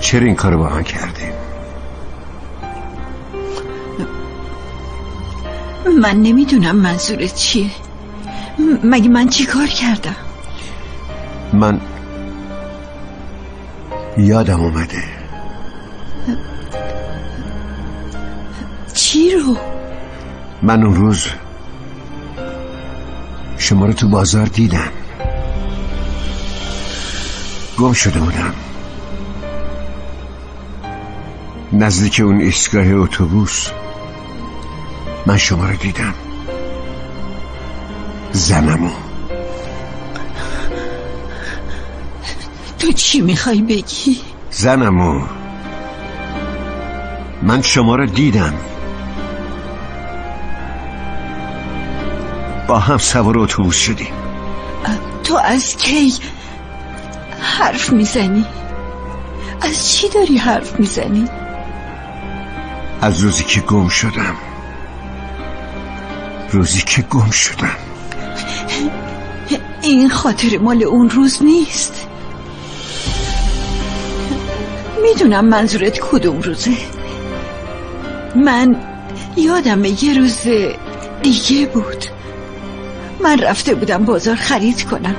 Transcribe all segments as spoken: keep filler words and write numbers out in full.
چرا این کارو با من کردی؟ من نمیدونم منظورت چیه. مگه من چی کار کردم؟ من یادم اومده. چی رو؟ من اون روز شما رو تو بازار دیدم، گم شده بودم نزدیک اون ایستگاه اتوبوس. من شما رو دیدم، زنمو. تو چی میخوای بگی؟ زنمو، من شما رو دیدم، با هم سوار اتوبوس شدیم. تو از کی حرف میزنی؟ از چی داری حرف میزنی؟ از روزی که گم شدم. روزی که گم شدم. این خاطر مال اون روز نیست. میدونم منظورت کدوم روزه. من یادم یه روز دیگه بود. من رفته بودم بازار خرید کنم،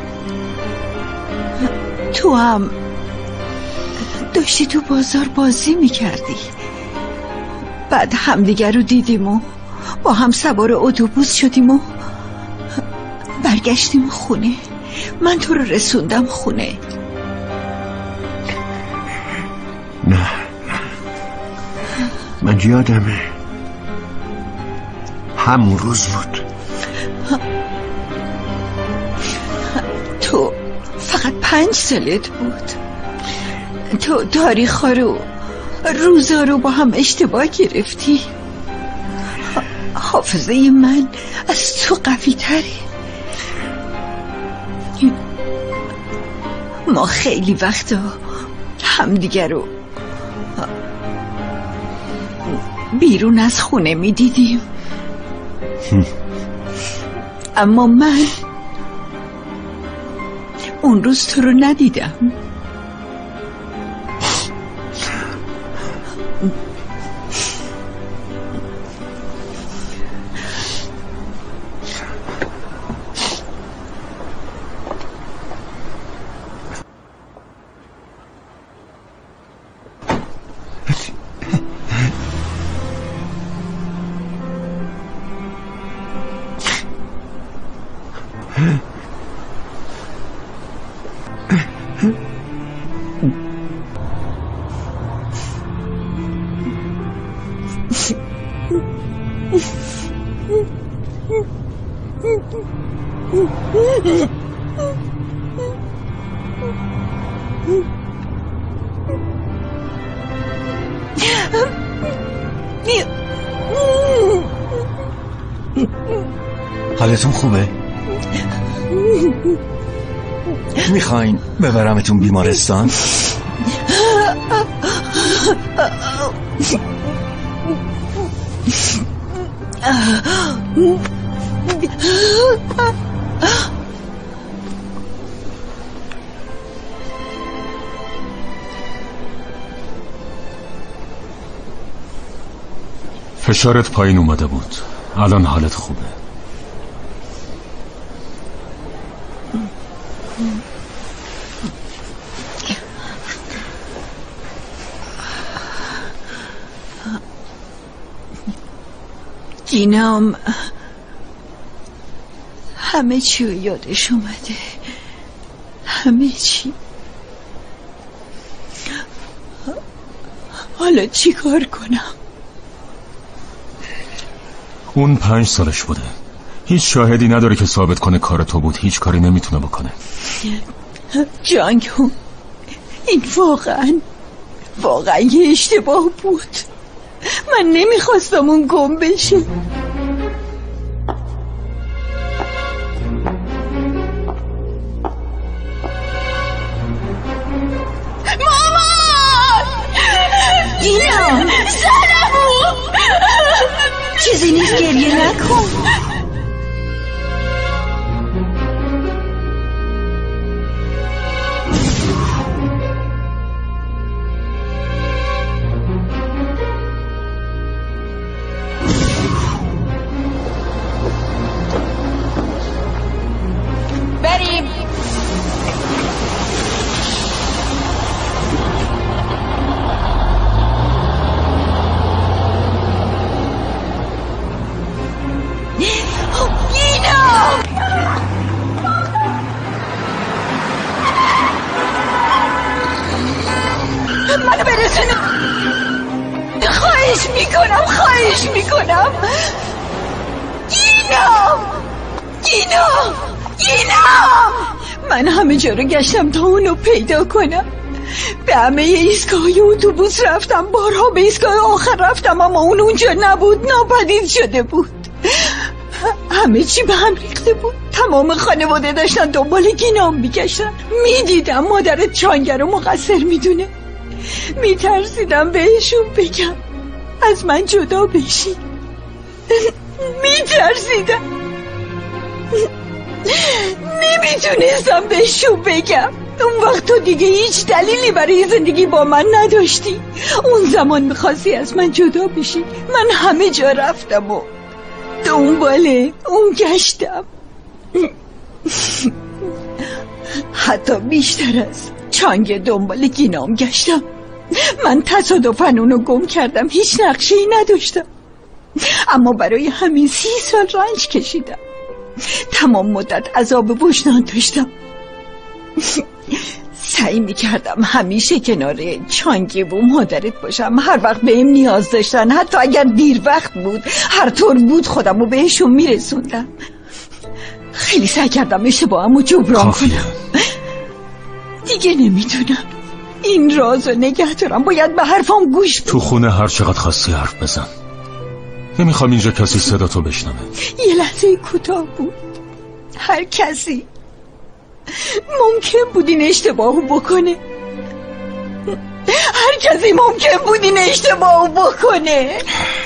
تو هم داشتی تو بازار بازی میکردی. بعد همدیگر رو دیدیم و با هم سوار اتوبوس شدیم و برگشتیم خونه. من تو رو رسوندم خونه. نه، من یادمه همون روز بود. تو فقط پنج سالت بود. تو تاریخا رو روزا رو با هم اشتباه گرفتی. حافظه من از تو قوی تره. ما خیلی وقتا همدیگر رو بیرون از خونه می دیدیم، اما من اون روز تو رو ندیدم. حالتون خوبه؟ میخواین ببرمتون بیمارستان؟ فشارت پایین اومده بود، الان حالت خوبه. اینام همه چی رو یادش اومده، همه چی. حالا چی کار کنم؟ اون پنج سالش بوده، هیچ شاهدی نداره که ثابت کنه کار تو بود، هیچ کاری نمیتونه بکنه. جانگون، این واقعا واقعا یه اشتباه بود. من نمیخواستم اون گم بشه. مامان! اینا زنمو! چیزی نیست، گریه نکن. من همه جا رو گشتم تا اونو پیدا کنم. به همه ایستگاه‌های اتوبوس رفتم، بارها به ایستگاه آخر رفتم، اما اون اونجا نبود، ناپدید شده بود. همه چی به هم ریخته بود. تمام خانواده داشتن دنبال گینام میگشتن. میدیدم مادرت چانگر رو مقصر میدونه. میترسیدم بهشون بگم از من جدا بشی. میترسیدم، نمیتونستم بهشون بگم. اون وقت تو دیگه هیچ دلیلی برای زندگی با من نداشتی. اون زمان میخواستی از من جدا بشی. من همه جا رفتم و دنباله اون گشتم، حتی بیشتر از چانگ دنبال گینام گشتم. من تصادفاً اونو گم کردم، هیچ نقشه‌ای نداشتم، اما برای همین سی سال رنج کشیدم. تمام مدت عذاب وجدان داشتم. سعی میکردم همیشه کنار چانگی و مادرت باشم. هر وقت بهم نیاز داشتن، حتی اگر دیر وقت بود، هر طور بود خودم رو بهشون میرسوندم. خیلی سعی کردم اشتباهمو جبران کنم. دیگه نمیتونم این راز رو نگه دارم. باید به حرفام گوش بدم. تو خونه هر چقدر خواستی حرف بزن. نمیخوام اینجا کسی صدا تو بشنوه. یه لحظه کوتاه بود. هر کسی ممکن بود این اشتباهو بکنه. هر کسی ممکن بود این اشتباهو بکنه.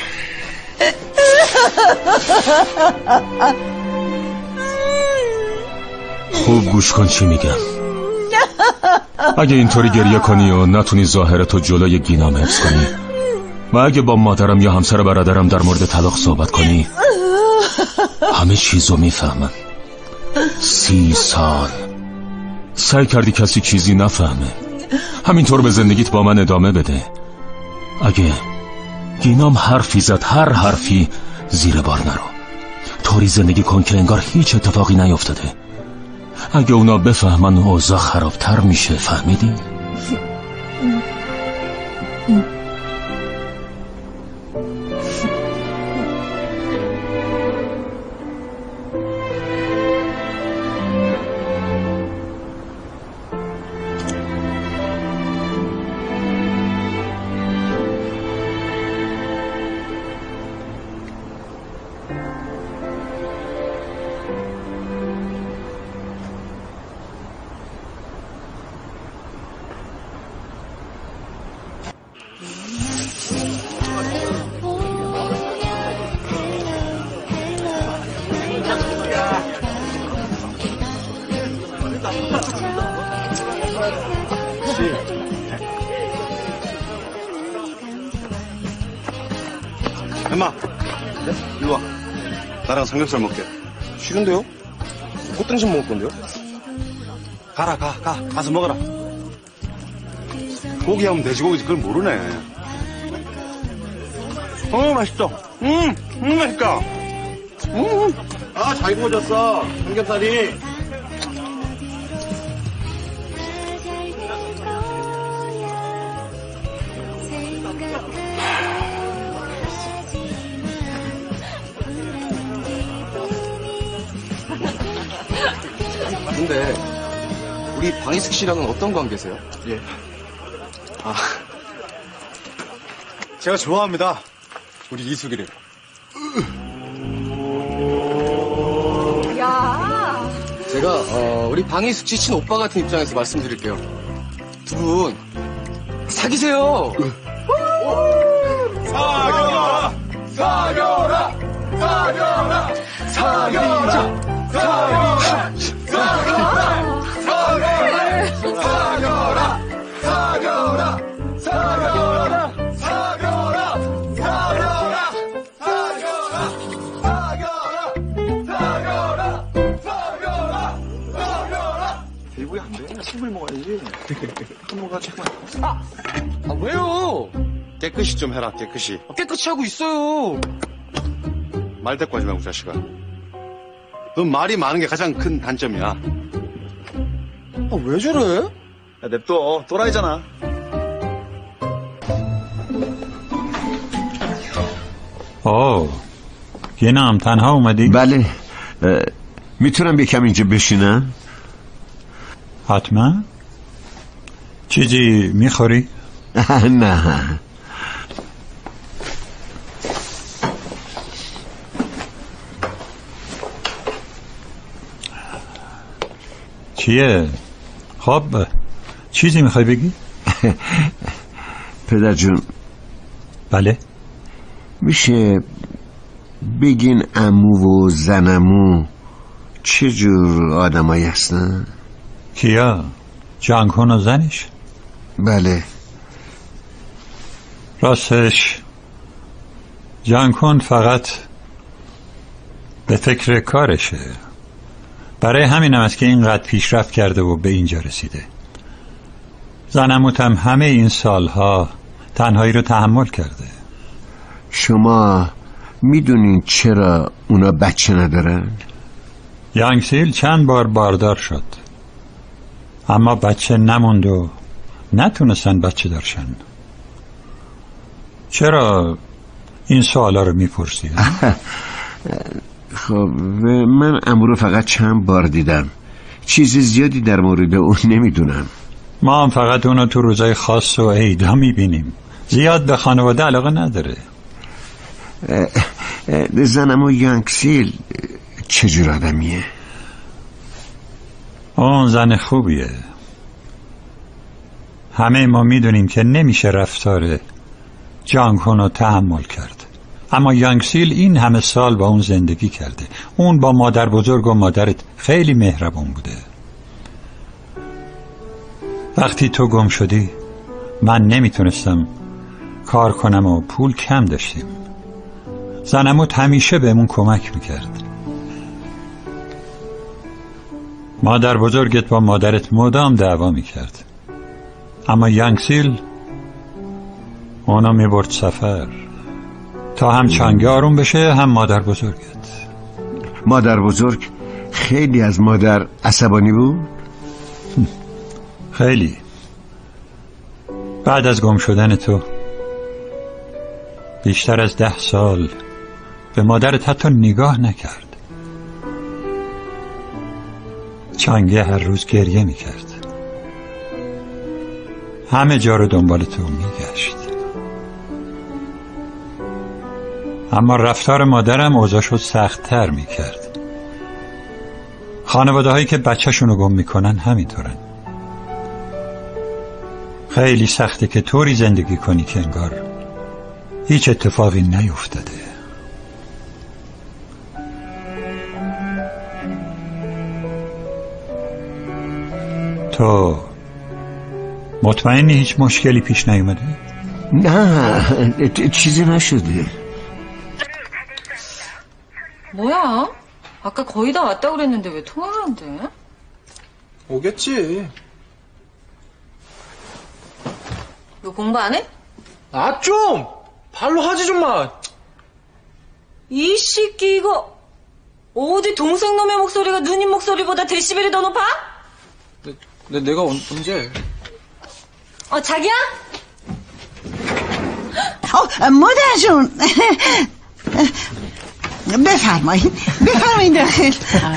خوب گوش کن چی میگم. اگه اینطوری گریه کنی و نتونی ظاهرتو جلوی گینام حفظ کنی و اگه با مادرم یا همسر برادرم در مورد طلاق صحبت کنی، همه چیزو میفهمن. سی سال سعی کردی کسی چیزی نفهمه. همینطور به زندگیت با من ادامه بده. اگه گینام حرفی زد، هر حرفی زیر بار نرو. طوری زندگی کن که انگار هیچ اتفاقی نیفتاده. اگه اونا بفهمن اوضاع خرابتر میشه. فهمیدی؟ 엠마, 네? 이리 와. 나랑 삼겹살 먹게. 싫은데요? 꽃등심 먹을 건데요? 가라, 가, 가. 가서 먹어라. 고기 하면 돼지고기지 그걸 모르네. 어, 맛있어. 음, 음, 맛있다. 음, 아, 잘 구워졌어. 삼겹살이. 근데 우리 방희숙 씨랑은 어떤 관계세요? 예. 아, 제가 좋아합니다. 우리 이숙이를. 야. 제가 어, 우리 방희숙 씨 친오빠 같은 입장에서 말씀드릴게요. 두 분 사귀세요. 사겨라, 사겨라, 사겨라, 사겨라, 사겨라. 사겨라, 사겨라, 사겨라, 사겨라, 사겨라, 사겨라, 사겨라, 사겨라, 사겨라, 사겨라, 사겨라. 대구야 안 돼. 침을 먹어야지. 한모가 정말. 아, 아 왜요? 깨끗이 좀 해라. 깨끗이. 아, 깨끗이 하고 있어요. 말 대꾸 하지 말고 자식아. 넌 말이 많은 게 가장 큰 단점이야. 아, 왜 저래? 야, 냅둬. 또라이잖아. اوه یه نام تنها اومدی؟ بله میتونم یکم اینجا بشینم؟ حتما. چیزی میخوری؟ نه. چیه؟ خب چیزی میخوای بگی؟ پدر جون. بله؟ میشه بگین عمو و زنمو چه جور آدمایی هستن؟ کیا؟ جانکن و زنش؟ بله. راستش جانکن فقط به فکر کارشه. برای همین هم است که اینقدر پیشرفت کرده و به اینجا رسیده. زنموت هم همه این سالها تنهایی رو تحمل کرده. شما میدونین چرا اونا بچه ندارن؟ یانگسیل چند بار باردار شد اما بچه نموند و نتونستن بچه دارشن. چرا این سوالا رو میپرسی؟ خب من عمو رو فقط چند بار دیدم، چیز زیادی در مورد اون نمیدونم. ما هم فقط اونو تو روزای خاص و عیدا میبینیم. زیاد به خانواده علاقه نداره. زنم و یانگسیل چجور آدمیه؟ اون زن خوبیه. همه ما میدونیم که نمیشه رفتار جانکن رو تحمل کرد، اما یانگسیل این همه سال با اون زندگی کرده. اون با مادر بزرگ و مادرت خیلی مهربون بوده. وقتی تو گم شدی من نمیتونستم کار کنم و پول کم داشتیم. زنموت همیشه بهمون کمک میکرد. مادر بزرگت با مادرت مدام دعوا میکرد، اما یانگسیل اونا میبرد سفر تا هم چنگه آروم بشه هم مادر بزرگت. مادر بزرگ خیلی از مادر عصبانی بود؟ خیلی. بعد از گم شدن تو بیشتر از ده سال به مادرت حتی نگاه نکرد. چنگه هر روز گریه میکرد، همه جا رو دنبال تو میگشت. اما رفتار مادرم اوضاعشو سخت‌تر میکرد. خانواده هایی که بچه‌شونو گم میکنن همینطورن. خیلی سخته که طوری زندگی کنی که انگار هیچ اتفاقی نیفتاده. تو مطمئنی هیچ مشکلی پیش نیومده؟ نه چیزی نشده. 뭐야? 아까 거의 다 왔다고 그랬는데 왜 통화를 안 돼? 오겠지. 너 공부 안 해? 아, 좀! 발로 하지 좀 마. 이 새끼 이거 어디 동생놈의 목소리가 누님 목소리보다 데시벨이 더 높아? 내, 내, 내가 언, 언제? 어, 자기야? 어, مادر جون بفرمایید بفرمایید داخل.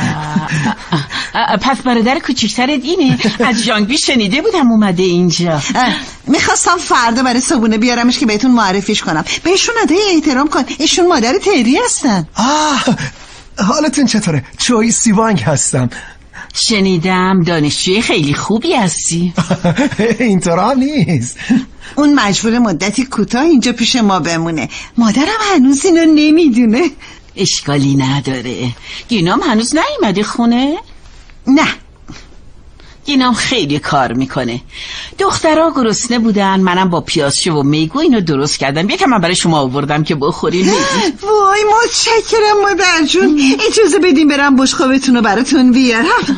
پس برادر کوچیکترت اینه؟ از جانگبی شنیده بودم اومده اینجا. میخواستم فردا برای صبونه بیارمش که بهتون معرفیش کنم. بهشون ادای احترام کن، ایشون مادر تری هستن. آه حالتون چطوره؟ چوی سیوانگ هستم. شنیدم دانشجوی خیلی خوبی هستی. اینطور هم نیست. اون مجبور مدتی کوتاه اینجا پیش ما بمونه. مادرم هنوز اینو نمیدونه. اشکالی نداره. گینام هنوز نیومده خونه؟ نه، گینام خیلی کار میکنه. دخترها گرسنه بودن، منم با پیازچه و میگو اینو درست کردم. یکم من برای شما آوردم که بخورین. وای متشکرم مادر جون. اجازه بدین برم بشقابتون رو براتون بیارم.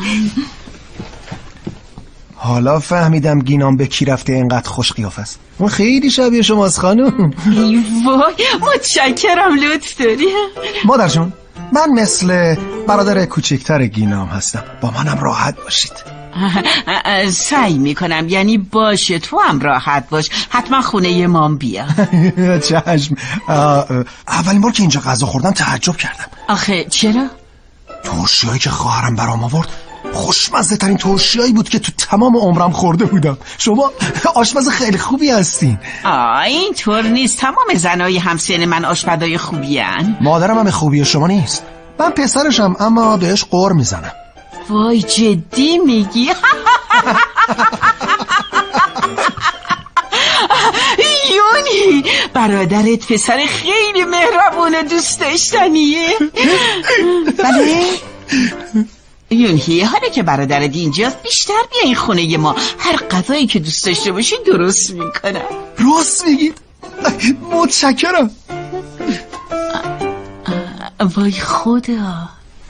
حالا فهمیدم گینام به کی رفته اینقدر خوش قیافه است. اون خیلی شبیه شماست خانم. وای متشکرم، لطف داری. مادر جون من مثل برادر کوچکتر گینام هستم، با منم راحت باشید. سعی میکنم، یعنی باشه تو هم راحت باش. حتما خونه مام بیا. چشم. اولین بار که اینجا غذا خوردم تعجب کردم. آخه چرا؟ ترشیایی که خواهرم برام آورد خوشمزه ترین ترشیایی بود که تو تمام عمرم خورده بودم. شما آشپز خیلی خوبی هستین. آه این طور نیست، تمام زنای همسن من آشپزای خوبی هن. مادرم هم خوبی شما نیست، من پسرشم اما بهش قور میزنم. وای جدی میگی؟ یونی برادرت پسر خیلی مهربون و دوست داشتنیه. بله یونی حالا که برادرت اینجاست بیشتر بیا این خونه ما، هر غذایی که دوست داشته باشی درست میکنم. راست میگی؟ متشکرم. وای خدا.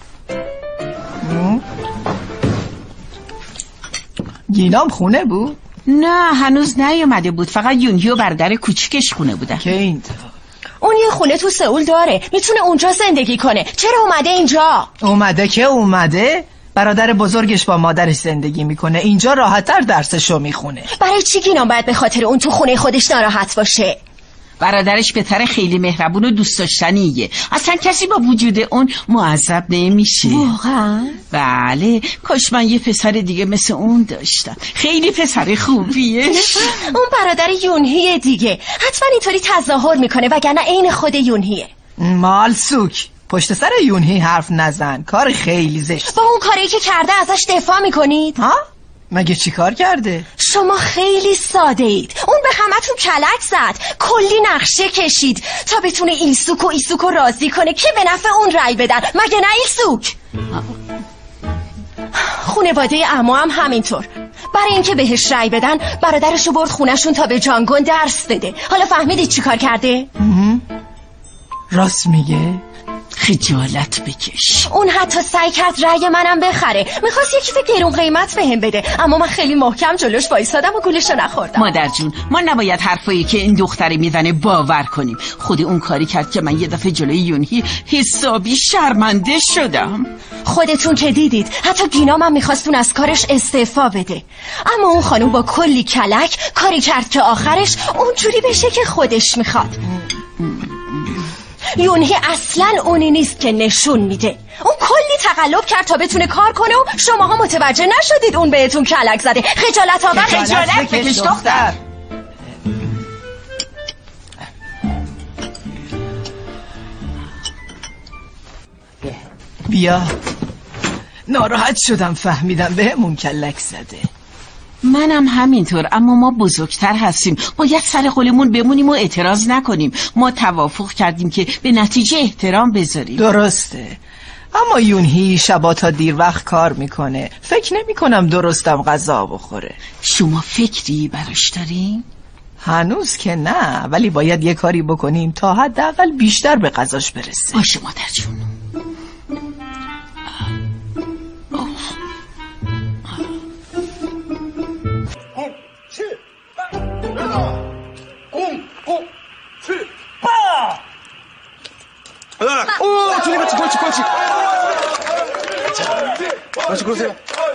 گینام خونه بود؟ نه هنوز نیومده بود، فقط یونهی و برادر کوچیکش خونه بودن. که این اون یه خونه تو سئول داره، میتونه اونجا زندگی کنه. چرا اومده اینجا؟ اومده که اومده، برادر بزرگش با مادرش زندگی میکنه، اینجا راحت‌تر درسشو میخونه. برای چی گینام باید به خاطر اون تو خونه خودش ناراحت باشه؟ برادرش پسر خیلی مهربون و دوست داشتنیه، اصلا کسی با وجود اون معذب نمیشه. واقعا؟ بله، کاش من یه پسر دیگه مثل اون داشتم، خیلی پسر خوبیه. اون برادر یونهیه دیگه، حتما اینطوری تظاهر میکنه وگرنه عین خود یونهیه. مالسوک پشت سر یونهی حرف نزن، کار خیلی زشت. با اون کاری که کرده ازش دفاع میکنید؟ ها؟ مگه چی کار کرده؟ شما خیلی ساده اید. اون به همتون کلک زد، کلی نقشه کشید تا بتونه ایلسوک و ایسوک رو راضی کنه که به نفع اون رای بدن، مگه نه ایلسوک؟ خونواده عمو هم همینطور، برای اینکه بهش رای بدن برادرشو برد خونشون تا به جانگون درس بده. حالا فهمیدید چی کار کرده؟ راست میگه؟ خجالت بکش. اون حتی سعی کرد رأی منم بخره، میخواست یه کیف گرون قیمت بهم بده، اما من خیلی محکم جلوش وایسادم و گولشو نخوردم. مادر جون ما نباید حرفایی که این دختری میزنه باور کنیم. خود اون کاری کرد که من یه دفعه جلوی یونهی حسابی شرمنده شدم. خودتون که دیدید، حتی گینام هم میخواست اون از کارش استعفا بده، اما اون خانوم با کلی کلک کاری کرد که آخرش اونجوری بشه که خودش میخواد. یونهی اصلا اونی نیست که نشون میده، اون کلی تقلب کرد تا بتونه کار کنه و شماها متوجه نشدید اون بهتون کلک زده. خجالت آور. خجالت بکش دختر. بیا، ناراحت شدم فهمیدم بهمون کلک زده. منم همینطور، اما ما بزرگتر هستیم، باید سر قولمون بمونیم و اعتراض نکنیم. ما توافق کردیم که به نتیجه احترام بذاریم. درسته، اما یونهی شبا تا دیر وقت کار میکنه، فکر نمی کنم درستم غذا بخوره. شما فکری براش دارین؟ هنوز که نه، ولی باید یه کاری بکنیم تا حداقل بیشتر به غذاش برسه. باشه مادر جون. 오, 저리 그렇지, 그렇지, 그렇지. 그렇지, 그러세요.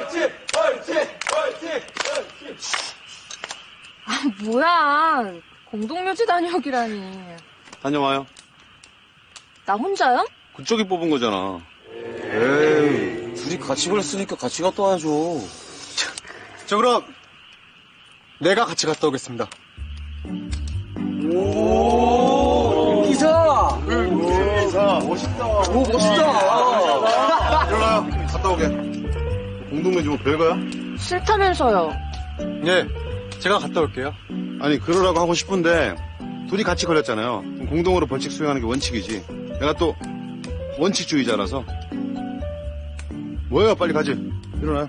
아, 뭐야. 공동묘지 다녀오기라니. 다녀와요. 나 혼자요? 그쪽이 뽑은 거잖아. 에이, 둘이 같이 걸렸으니까 같이 갔다 와야죠. 저 그럼 내가 같이 갔다 오겠습니다. 오, 기사! 기사! 멋있다. 오, 멋있다. 일로와요. 갔다 오게. 공동묘지 뭐 별거야? 싫다면서요. 예, 제가 갔다 올게요. 아니, 그러라고 하고 싶은데 둘이 같이 걸렸잖아요. 공동으로 벌칙 수행하는 게 원칙이지. 내가 또 원칙주의자라서. 뭐예요? 빨리 가지. 일어나요.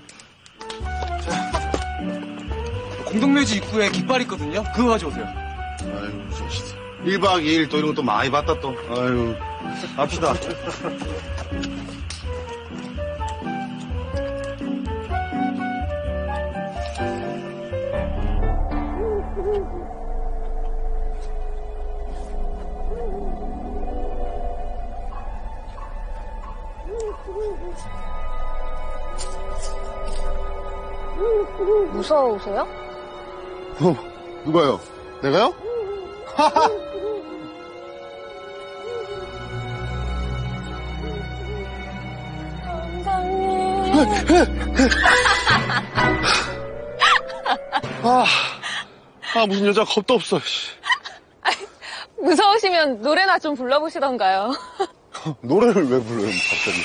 공동묘지 입구에 깃발 있거든요. 그거 가져오세요. 아유, 진짜. 일 박 이 일 또 이런 거 또 많이 봤다 또. 아유, 갑시다. 무서우세요? 어, 누가요? 내가요? 하하! 아, 아 무슨 여자 겁도 없어. 무서우시면 노래나 좀 불러보시던가요. 노래를 왜 불러요, 갑자기?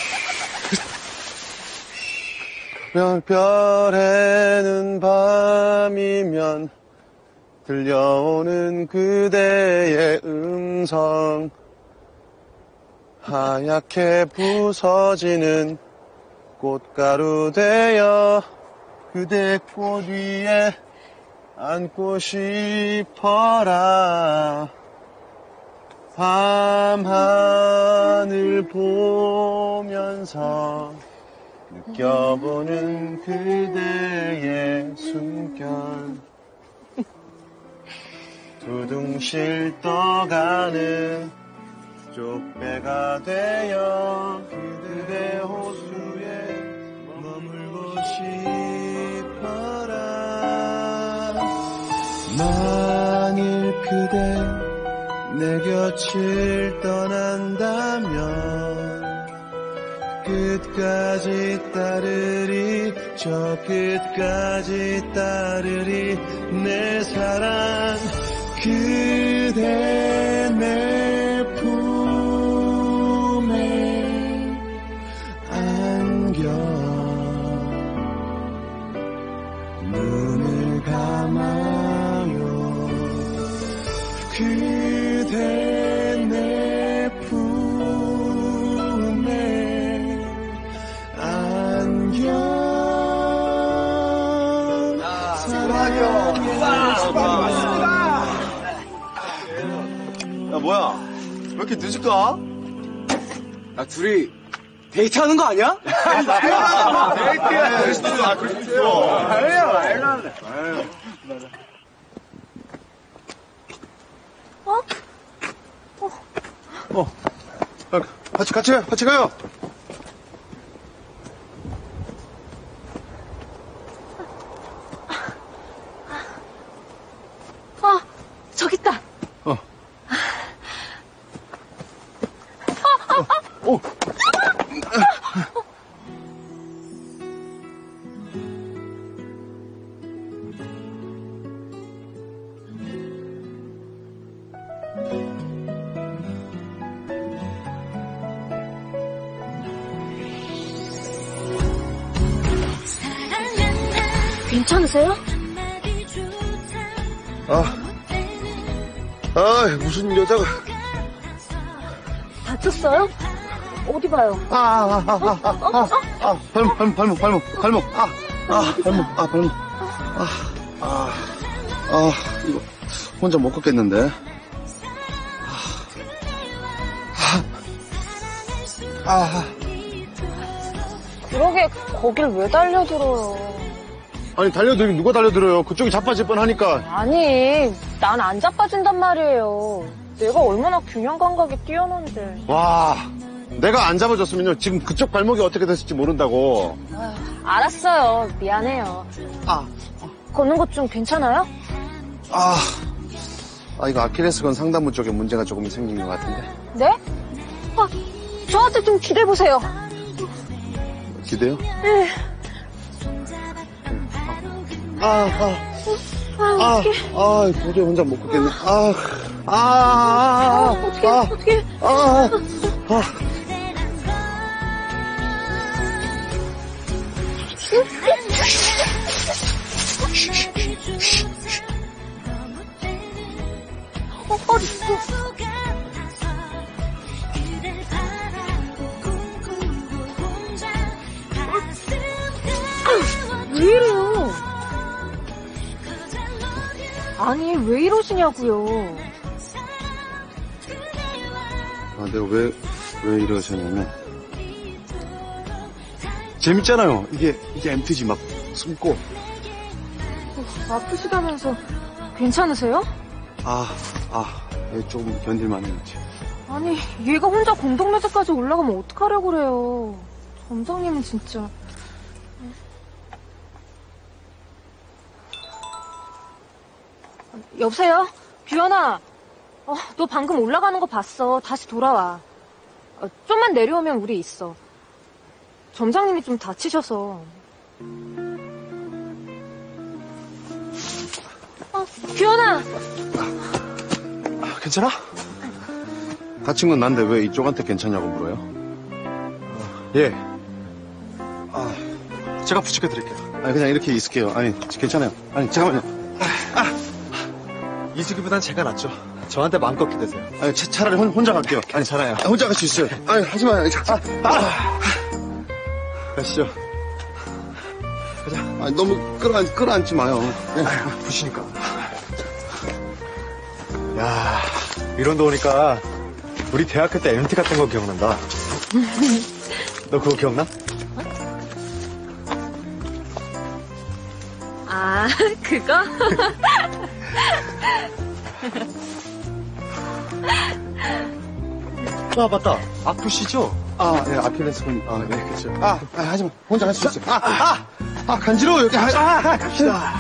별, 별에는 밤이면 들려오는 그대의 음성, 하얗게 부서지는 꽃가루 되어 그대 꽃 위에 안고 싶어라. 밤하늘 보면서 느껴보는 그대의 숨결, 두둥실 떠가는 쪽배가 되어 그대 호수에 머물고 싶어라. 만일 그대 내 곁을 떠난다면 끝까지 따르리, 저 끝까지 따르리. 내 사랑 그대 내 품에 안겨 눈을 감아요. 그대 내 품에 안겨. 수박이요. 수박이 맞습니다. 야, 뭐야? 왜 이렇게 늦을까? 야, 둘이 데이트하는 거 아니야? 데이트야. 데이트야. 아, 그럴 수 있어. 아니야, 말도 안 돼. 어? 어. 아, 같이, 같이 가요. 같이 가요. 아, 저기 있다. 어. 아, 아, 아. 오. 괜찮으세요? 아, 아, 무슨 여자가. 다쳤어요? 어디 봐요? 아, 아, 아, 아, 아, 아, 아, 발목, 발목, 발목, 발목, 발목, 아, 아, 발목, 아, 발목, 아, 아, 아, 이거, 혼자 못 걷겠는데. 아, 아, 그러게 거길 왜 달려들어요? 아니, 달려들긴 누가 달려들어요? 그쪽이 자빠질 뻔 하니까. 아니, 난 안 자빠진단 말이에요. 내가 얼마나 균형 감각이 뛰어난데. 와, 내가 안 잡아줬으면요, 지금 그쪽 발목이 어떻게 됐을지 모른다고. 아휴, 알았어요. 미안해요. 아. 걷는 것 좀 괜찮아요? 아, 아, 이거 아킬레스건 상단부 쪽에 문제가 조금 생긴 것 같은데. 네? 아, 저한테 좀 기대보세요. 기대요? 네. 아, 아, 아, 아, 어떡해. 아, 도저히 혼자 못 걷겠네. 아, 아, 아, 아, 어떡해, 아, 어떡해. 아, 아. 어, 어, 왜 이래요? 아니, 왜 이러시냐고요. 아, 내가 왜, 왜 이러셨냐면. 재밌잖아요. 이게, 이게 엠티지 막 숨고. 어, 아프시다면서 괜찮으세요? 아, 아, 얘 조금 견딜만 해요. 아니, 얘가 혼자 공동묘지까지 올라가면 어떡하려고 그래요. 점장님은 진짜. 여보세요? 규현아, 어, 너 방금 올라가는 거 봤어. 다시 돌아와. 어, 좀만 내려오면 우리 있어. 점장님이 좀 다치셔서. 어, 규현아! 아, 괜찮아? 다친 건 난데 왜 이쪽한테 괜찮냐고 물어요? 예. 아, 제가 부축해 드릴게요. 아니, 그냥 이렇게 있을게요. 아니, 괜찮아요. 아니, 잠깐만요. 아, 이수기보단 제가 낫죠. 저한테 마음껏 기대세요. 아니, 차, 차라리 혼, 혼자 갈게요. 괜찮아요. 아, 혼자 갈 수 있어요. 아니, 하지 마요. 아, 아. 가시죠. 가자. 아니, 너무 끌어안, 끌어안지 마요. 네. 아유, 부시니까. 야, 이런데 오니까 우리 대학교 때 엠티 갔던 거 기억난다. 너 그거 기억나? 아, 그거? 아, 맞다. 아프시죠? 아, 네, 아킬레스 건, 아, 네, 그렇죠. 아, 아, 하지 마. 혼자 갈 수 있어요. 아, 아, 아, 간지러워, 여기. 아, 아, 아, 갑시다.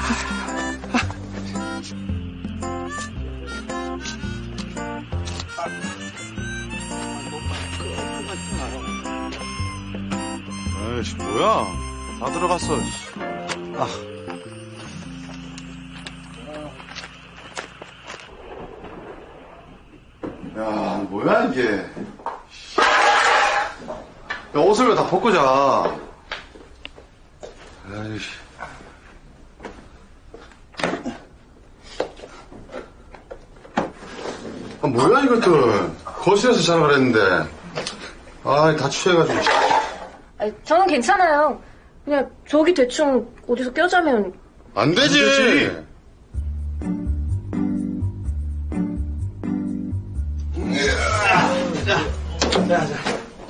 에이씨, 뭐야? 다 들어갔어. 아. 야, 뭐야, 이게. 야, 옷을 왜 다 벗고 자. 에이씨. 아, 뭐야, 이것들. 거실에서 자라 그랬는데. 아, 다 취해가지고. 아니, 저는 괜찮아요. 그냥 저기 대충 어디서 껴자면. 안 되지. 안 되지. 자, 자, 자.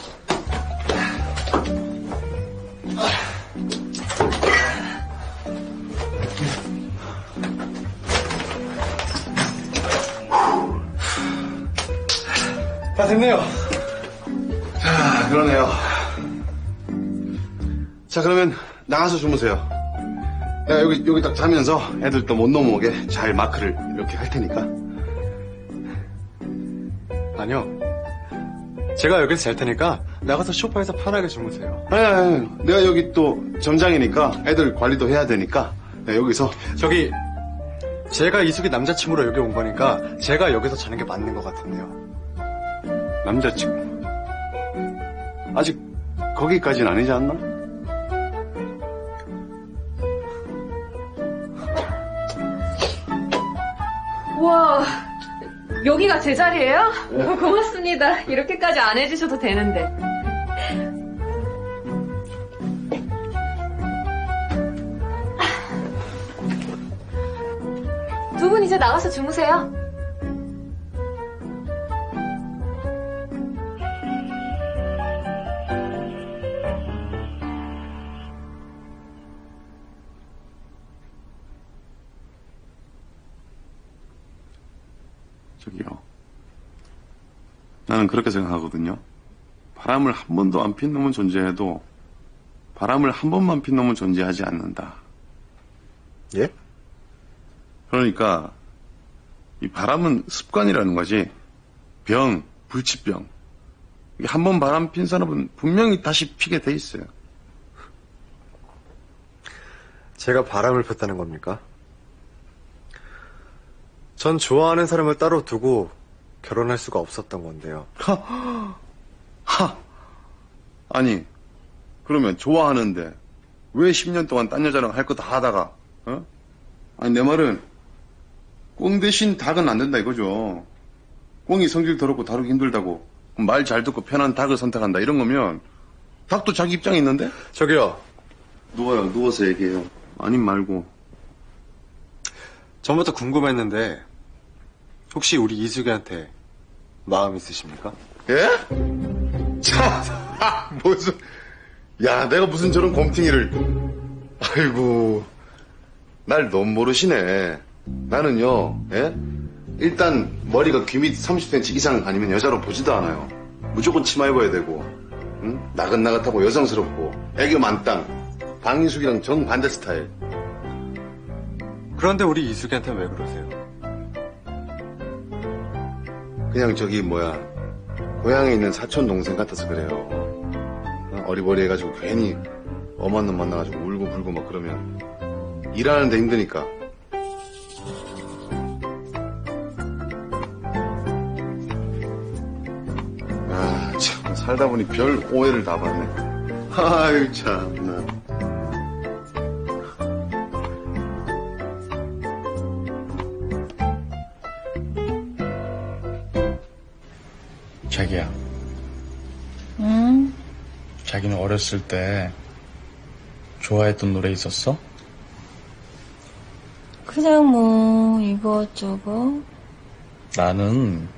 다 됐네요. 자, 그러네요. 자, 그러면 나가서 주무세요. 내가 여기, 여기 딱 자면서 애들 또 못 넘어오게 잘 마크를 이렇게 할 테니까. 아니요. 제가 여기서 잘 테니까 나가서 소파에서 편하게 주무세요. 아니, 아니, 내가 여기 또 점장이니까 애들 관리도 해야 되니까 내가 여기서. 저기, 제가 이숙이 남자친구로 여기 온 거니까 제가 여기서 자는 게 맞는 것 같은데요. 남자친구. 아직 거기까지는 아니지 않나? 우와, 여기가 제 자리예요? 네. 고맙습니다. 이렇게까지 안 해주셔도 되는데. 두 분 이제 나가서 주무세요. 저기요. 나는 그렇게 생각하거든요. 바람을 한 번도 안 핀 놈은 존재해도 바람을 한 번만 핀 놈은 존재하지 않는다. 예? 그러니까 이 바람은 습관이라는 거지. 병, 불치병. 이게 한 번 바람 핀 사람은 분명히 다시 피게 돼 있어요. 제가 바람을 폈다는 겁니까? 전 좋아하는 사람을 따로 두고 결혼할 수가 없었던 건데요. 하, 하. 아니, 그러면 좋아하는데 왜 십 년 동안 딴 여자랑 할 거 다 하다가, 어? 아니, 내 말은 꽁 대신 닭은 안 된다 이거죠. 꽁이 성질 더럽고 다루기 힘들다고 말 잘 듣고 편한 닭을 선택한다 이런 거면 닭도 자기 입장이 있는데? 저기요. 누워요. 누워서 얘기해요. 아님 말고. 전부터 궁금했는데 혹시 우리 이숙이한테 마음 있으십니까? 예? 참, 아, 무슨, 야, 내가 무슨 저런 곰탱이를, 아이고, 날 너무 모르시네. 나는요, 예? 일단 머리가 귀 밑 삼십 센티미터 이상 아니면 여자로 보지도 않아요. 무조건 치마 입어야 되고, 응? 나긋나긋하고 여성스럽고, 애교 만땅, 방인숙이랑 정반대 스타일. 그런데 우리 이숙이한테 왜 그러세요? 그냥 저기 뭐야 고향에 있는 사촌 동생 같아서 그래요. 어리버리해가지고 괜히 엄한 놈 만나가지고 울고 불고 막 그러면 일하는데 힘드니까. 아, 참 살다 보니 별 오해를 다 받네. 아유 참나. 자기야. 응? 자기는 어렸을 때 좋아했던 노래 있었어? 그냥 뭐 이것저것. 나는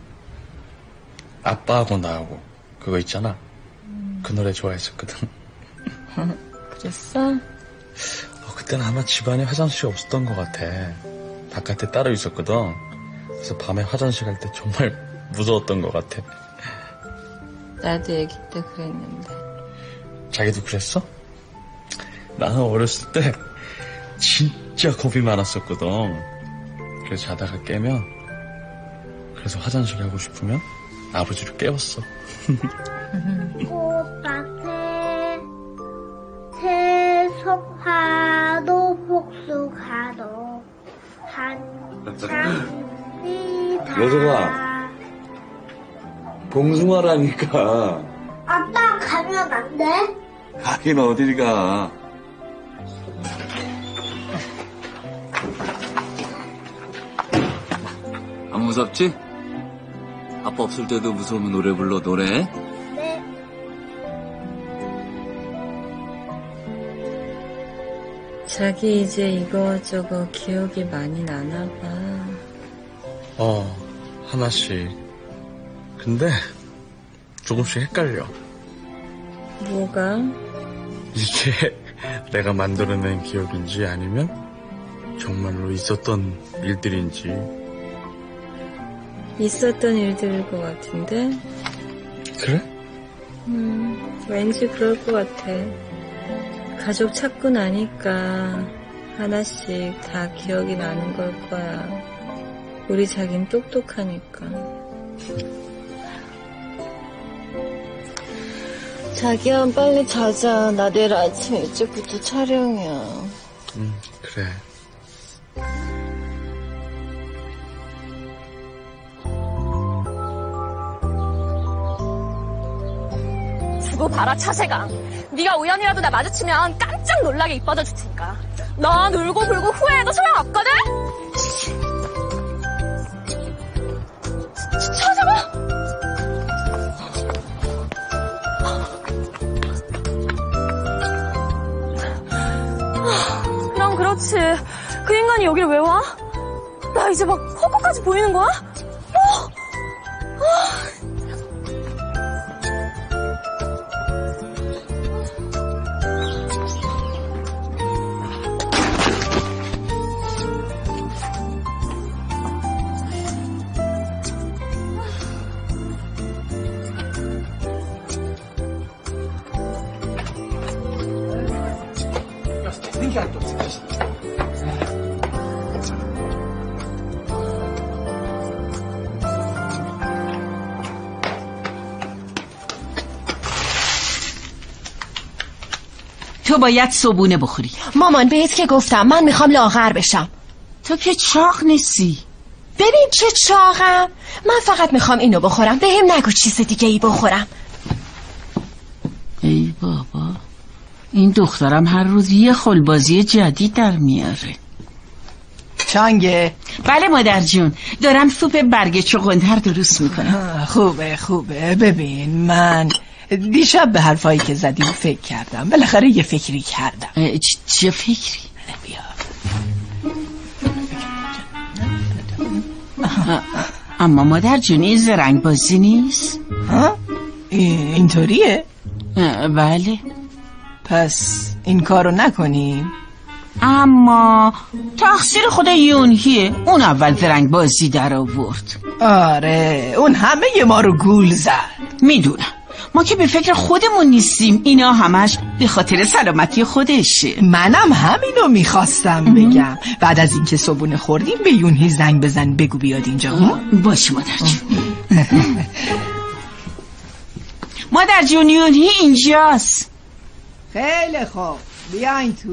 아빠하고 나하고 그거 있잖아. 음. 그 노래 좋아했었거든. 그랬어? 어, 그때는 아마 집안에 화장실이 없었던 것 같아. 바깥에 따로 있었거든. 그래서 밤에 화장실 갈 때 정말 무서웠던 것 같아. 나도 애기 때 그랬는데. 자기도 그랬어? 나는 어렸을 때 진짜 겁이 많았었거든. 그래서 자다가 깨면, 그래서 화장실 가고 싶으면 아버지를 깨웠어. 꽃밭에 채송화도 복숭아도 한참이 다. 여자가 봉숭아라니까. 아빠 가면 안 돼? 가긴 어딜 가. 안 무섭지? 아빠 없을 때도 무서우면 노래 불러. 노래. 네. 자기 이제 이거저거 기억이 많이 나나 봐. 어, 하나씩. 근데 조금씩 헷갈려. 뭐가? 이게 내가 만들어낸 기억인지 아니면 정말로 있었던 일들인지. 있었던 일들일 것 같은데? 그래? 음, 왠지 그럴 것 같아. 가족 찾고 나니까 하나씩 다 기억이 나는 걸 거야. 우리 자긴 똑똑하니까. 자기야, 빨리 자자. 나 내일 아침 일찍부터 촬영이야. 응, 그래. 두고 봐라, 차세강. 네가 우연이라도 나 마주치면 깜짝 놀라게 이뻐져 줄 테니까. 난 울고 불고 후회해도 소용없거든? 차세강! 그럼 그렇지. 그 인간이 여길 왜 와? 나 이제 막 헛것까지 보이는 거야? 어? 어? تو باید صبونه بخوری. مامان بهت که گفتم من میخوام لاغر بشم. تو که چاق نیستی. ببین چه چاقم. من فقط میخوام اینو بخورم. بهم نگو چیز دیگه ای بخورم. ای بابا، این دخترم هر روز یه خلبازی جدید در میاره. چنگه؟ بله مادر جون، دارم سوپ برگ چغندر درست میکنم. خوبه خوبه. ببین من دیشب به حرفایی که زدیم فکر کردم. بالاخره یه فکری کردم. چه فکری؟ بیا. اما مادر جون این زرنگ بازی نیست؟ ها؟ اینطوریه؟ بله. پس این کارو نکنیم. اما تقصیر خود یونهیه. اون اول زرنگ بازی در آورد. آره اون همه ما رو گول زد. میدونم، ما که به فکر خودمون نیستیم. اینا همش به خاطر سلامتی خودشه. منم همینو میخواستم بگم. بعد از اینکه صبحونه خوردیم به یونهی زنگ بزن بگو بیاد اینجا. باشه مادر جون. مادر جونیونی اینجاست. خیلی خوب بیاین تو.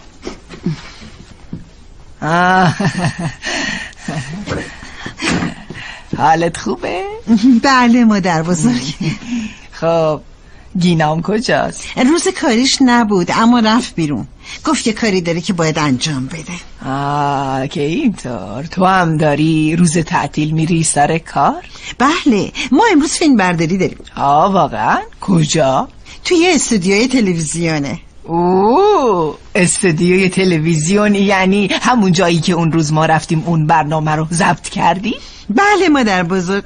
آه. حالت خوبه؟ بله مادر بزرگ. خب گینام کجاست؟ روز کاریش نبود اما رفت بیرون. گفت که کاری داره که باید انجام بده. آه که اینطور. تو هم داری روز تعطیل میری سر کار؟ بله ما امروز فیلم برداری داریم. آه واقعا؟ کجا؟ توی استودیوی تلویزیونه. اوه استودیوی تلویزیون یعنی همون جایی که اون روز ما رفتیم اون برنامه رو ضبط کردی؟ بله مادر بزرگ.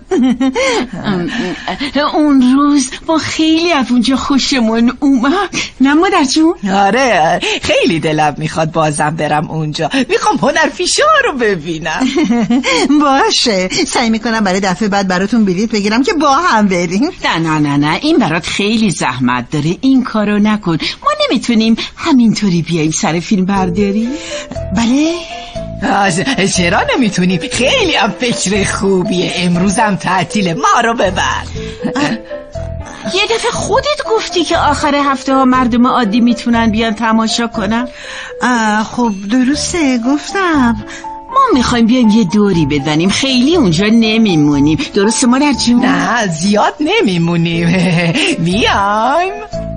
اون روز با خیلی از اونجا خوشمون اومد. نه مادر جون؟ آره خیلی دلم میخواد بازم برم اونجا. میخوام هنرپیشه ها رو ببینم. باشه سعی میکنم برای دفعه بعد براتون بلیط بگیرم که با هم بریم. نه نه نه نه این برات خیلی زحمت داره. این کارو نکن. ما نمیتونیم همینطوری بیاییم سر فیلم برداری. بله چرا نمیتونیم؟ خیلی هم فکر خوبیه. امروزم تعطیله ما رو ببر. یه دفعه خودت گفتی که آخر هفته ها مردم عادی میتونن بیان تماشا کنن. خب درسته گفتم. ما میخوایم بیایم یه دوری بزنیم. خیلی اونجا نمیمونیم. درسته مادر جون؟ نه زیاد نمیمونیم. بیایم.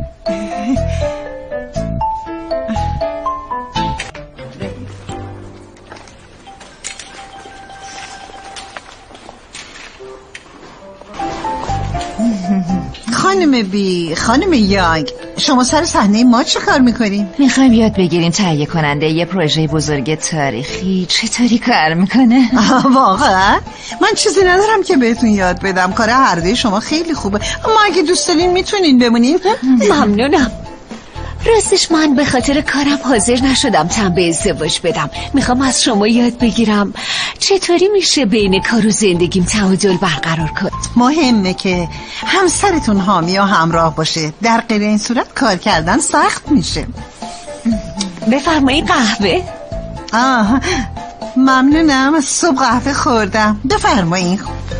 خانم بی خانم یانگ شما سر صحنه ما چه کار میکنیم؟ میخوایم یاد بگیریم تهیه کننده یه پروژه بزرگ تاریخی چطوری کار میکنه. واقعا؟ من چیزی ندارم که بهتون یاد بدم. کار هر دوی شما خیلی خوبه اما اگه دوست دارین میتونین بمونین. ممنونم. راستش من به خاطر کارم حاضر نشدم تن به ازدواج بدم. میخوام از شما یاد بگیرم چطوری میشه بین کار و زندگیم تعادل برقرار کنم. مهمه که همسرتون حامی و همراه باشه. در غیر این صورت کار کردن سخت میشه. بفرمایید قهوه. آه ممنونم. صبح قهوه خوردم. بفرمایید.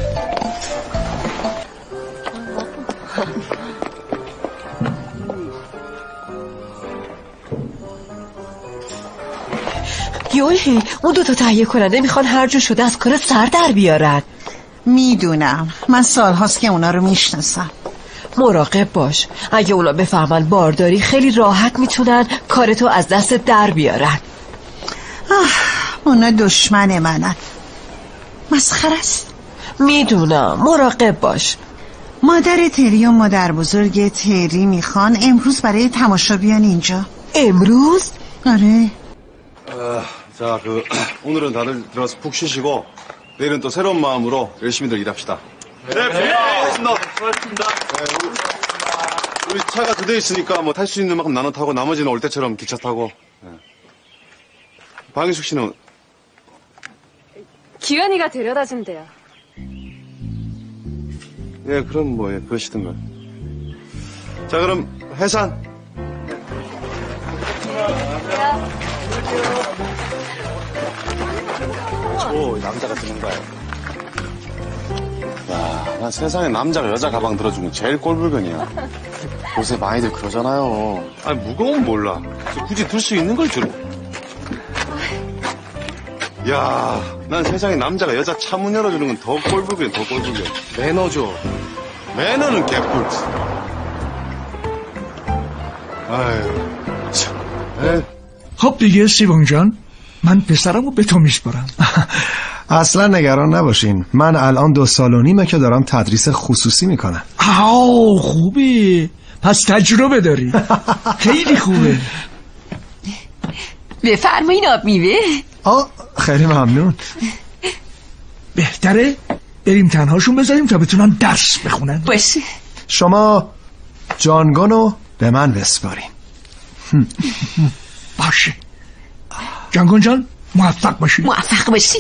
یوهی اون دوتا تهیه کننده میخوان هر جو شده از کار سر در بیارن. میدونم من سالهاست که اونا رو میشناسم. مراقب باش. اگه اونا بفهمن بارداری خیلی راحت میتونن کارتو از دست در بیارن. آه اونا دشمن منن. مسخره است. میدونم مراقب باش. مادر تری و مادر بزرگ تری میخوان امروز برای تماشا بیان اینجا. امروز؟ آره. 자, 그 오늘은 다들 들어가서 푹 쉬시고 내일은 또 새로운 마음으로 열심히들 일합시다. 네, 고맙습니다. 고맙습니다. 네, 우리, 우리 차가 두 대 있으니까 뭐 탈 수 있는 만큼 나눠 타고 나머지는 올 때처럼 기차 타고. 네. 방희숙 씨는? 기현이가 데려다 준대요. 예, 그럼 뭐 예, 그러시든가. 자, 그럼 해산. 오, 남자가 드는 거야. 야, 난 세상에 남자가 여자 가방 들어주면 제일 꼴불견이야. 요새 많이들 그러잖아요. 아니, 무거우면 몰라. 굳이 들 수 있는 걸 주로. 야, 난 세상에 남자가 여자 차 문 열어주는 건 더 꼴불견, 더 꼴불견. 매너죠. 매너는 개뿔지. 아유, 참. 에? خب دیگه سیبون جان من پسرمو به تو میسپارم. اصلا نگران نباشین. من الان دو سال و نیمه که دارم تدریس خصوصی میکنم. آو خوبه. پس تجربه داری. خیلی خوبه. بفرمایین آب میوه. آه خیلی ممنون. بهتره بریم تنهاشون بذاریم تا بتونن درس بخونن. باشه. شما جانگونو به من بسپارین. باشه. جانگون جان موفق باشی. موفق باشی.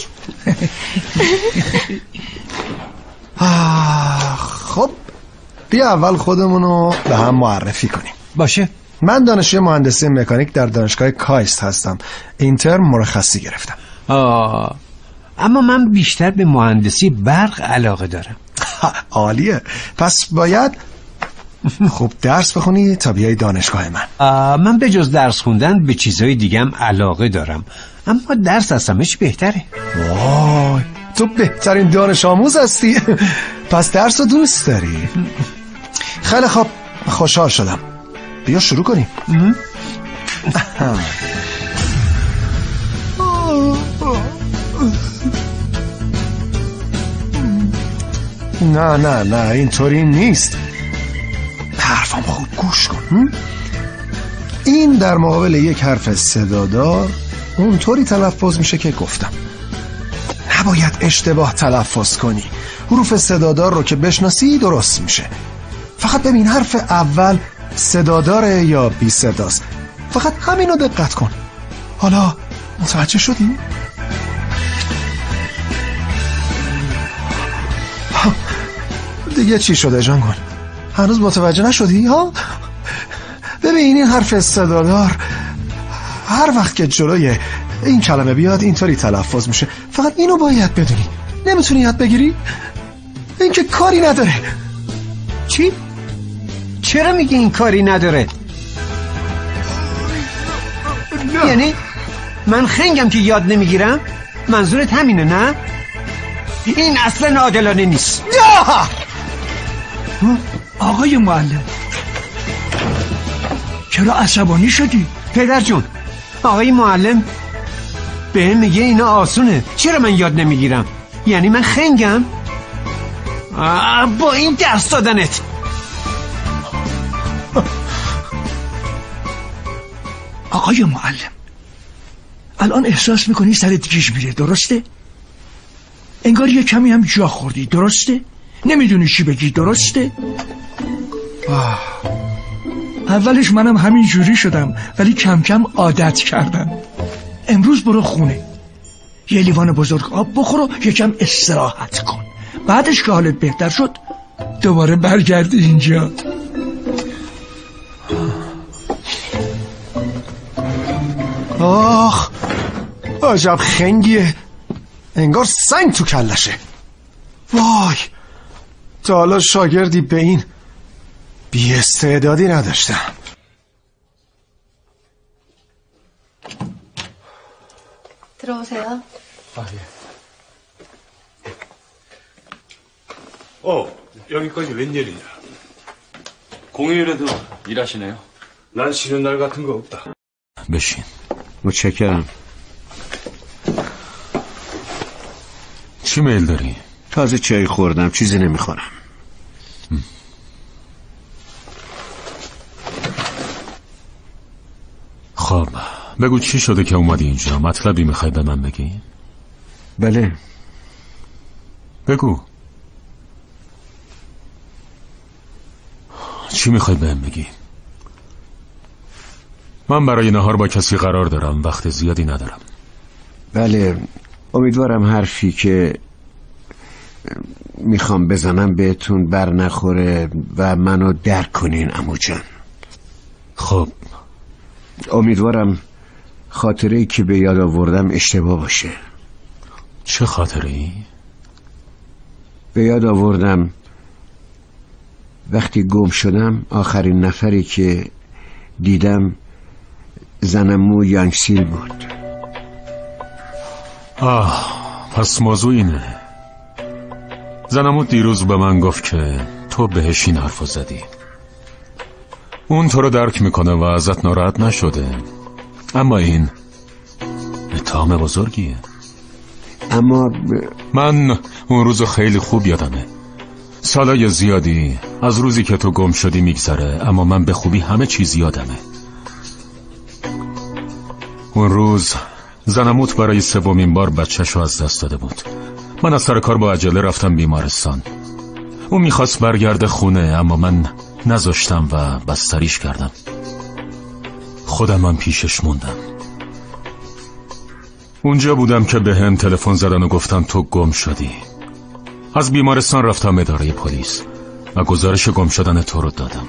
خب بیا اول خودمونو به هم معرفی کنیم. باشه. من دانشجوی مهندسی مکانیک در دانشگاه کایست هستم. این ترم مرخصی گرفتم. آه. اما من بیشتر به مهندسی برق علاقه دارم. عالیه. پس باید خب درس بخونی تا بیای دانشگاه من. من به جز درس خوندن به چیزهای دیگم علاقه دارم، اما درس از همه‌اش بهتره. وای تو بهترین دانش آموز هستی. پس درس رو دوست داری؟ خیلی خوب، خوشحال شدم. بیا شروع کنیم. نه نه نه اینطوری نیست. حرفم خوب گوش کن. این در مقابل یک حرف صدادار اونطوری تلفظ میشه که گفتم. نباید اشتباه تلفظ کنی. حروف صدادار رو که بشناسی درست میشه. فقط ببین حرف اول صداداره یا بی صداست. فقط همینو دقت کن. حالا متوجه شدی؟ دیگه چی شده جانگون؟ هنوز متوجه نشدی ها؟ ببین این حرف صدادار هر وقت که جلوی این کلمه بیاد اینطوری تلفظ میشه. فقط اینو باید بدونی. نمیتونی یاد بگیری؟ این که کاری نداره. چی؟ چرا میگی این کاری نداره؟ نه. یعنی من خنگم که یاد نمیگیرم؟ منظورت همینه نه؟ این اصلا عادلانه نیست. آقای معلم چرا عصبانی شدی؟ پدر جون، آقای معلم به هم میگه اینا آسونه، چرا من یاد نمیگیرم؟ یعنی من خنگم؟ با این درس دادنت. آقای معلم الان احساس میکنی سرت گیج میره، درسته؟ انگار یه کمی هم جا خوردی، درسته؟ نمیدونی چی بگی، درسته؟ آه. اولش منم همین جوری شدم ولی کم کم عادت کردم. امروز برو خونه یه لیوان بزرگ آب بخور و یکم استراحت کن. بعدش که حالت بهتر شد دوباره برگرد اینجا. آخ عجب خنگیه، انگار سنگ تو کلشه. وای تا حالا شاگردی به این بی استعدادی نداشتم. 들어오세요. 아, 예. 어, 여기까지 웬일이냐? 공휴일에도 일하시네요. 난 쉬는 날 같은 거 없다. بشین. متشکرم. چی میل داری؟ تازه چای خوردم، چیزی نمیخورم. خب بگو چی شده که اومدی اینجا؟ مطلبی میخوای به من بگی؟ بله. بگو چی میخوای بهم بگی؟ من برای نهار با کسی قرار دارم، وقت زیادی ندارم. بله امیدوارم حرفی که میخوام بزنم بهتون بر نخوره و منو درک کنین عمو جان. خب امیدوارم خاطره‌ای که به یاد آوردم اشتباه باشه. چه خاطره‌ای؟ به یاد آوردم وقتی گم شدم آخرین نفری که دیدم زنمو یانگسیل بود. آه پس موضوع اینه. زنمو دیروز به من گفت که تو بهش این حرفو زدی. اون تو رو درک میکنه و ازت ناراحت نشده، اما این اتهام بزرگیه. اما من اون روز خیلی خوب یادمه. سالای زیادی از روزی که تو گم شدی میگذره، اما من به خوبی همه چیز یادمه. اون روز زنموت برای سومین بار بچه‌شو از دست داده بود. من از سر کار با عجله رفتم بیمارستان. اون میخواست برگرده خونه، اما من نذاشتم و بستریش کردم. خودم من پیشش موندم. اونجا بودم که به هم تلفن زدن و گفتن تو گم شدی. از بیمارستان رفتم اداره پلیس و گزارش گم شدن تو رو دادم.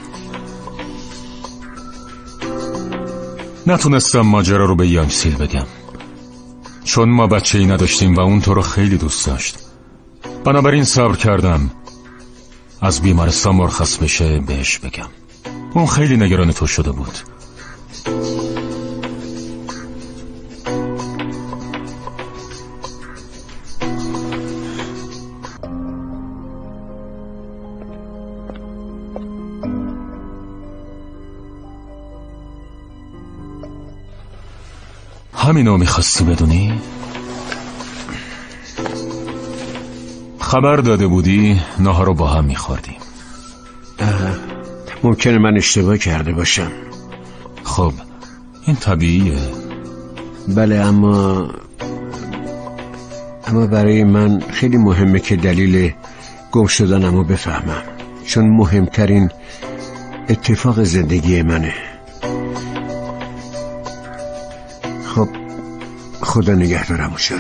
نتونستم ماجرا رو به یانگسیل بگم، چون ما بچه‌ای نداشتیم و اون تو رو خیلی دوست داشت. بنابراین صبر کردم از بیمارستان مرخص بشه بهش بگم. اون خیلی نگران تو شده بود. همینو میخواستی بدونی؟ خبر داده بودی ناهار رو با هم میخوردیم. ممکنه من اشتباه کرده باشم. خب این طبیعیه. بله اما اما برای من خیلی مهمه که دلیل گم شدنمو بفهمم، چون مهمترین اتفاق زندگی منه. خب خدا نگهدارم شد.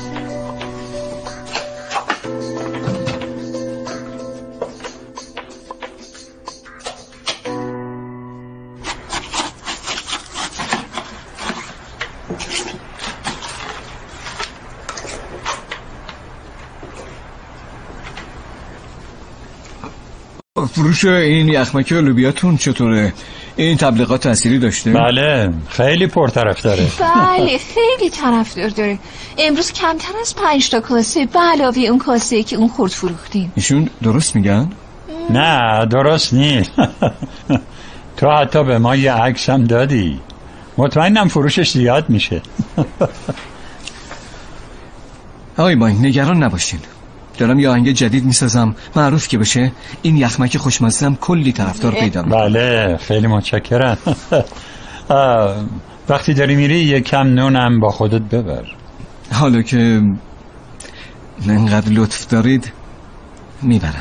فروش این یخمکی و لوبیاتون چطوره؟ این تبلیغات تأثیری داشته؟ بله خیلی پرطرفداره. بله خیلی طرفدار داره. امروز کمتر از پنج تا کاسه به علاوه اون کاسه که اون خورد فروختیم. ایشون درست میگن؟ نه درست نیست. تو حتی به ما یه عکس هم دادی. مطمئنم فروشش زیاد میشه. آقای بانک نگران نباشین، دارم یه آهنگ جدید میسازم، معروف که بشه این یخمک خوشمزه هم کلی طرفدار پیدا میکنه. بله خیلی متشکرم. وقتی داری میری یه کم نونم با خودت ببر. حالا که انقدر لطف دارید میبرم.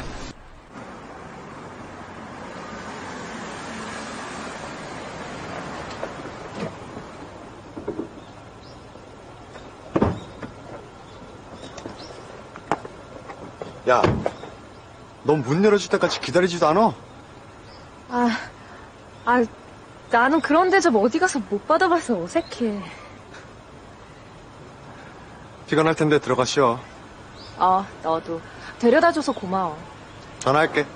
야, 넌 문 열어줄 때까지 기다리지도 않아? 아, 아, 나는 그런 대접 어디 가서 못 받아봐서 어색해. 피곤할 텐데 들어가 쉬어. 어, 너도. 데려다줘서 고마워. 전화할게.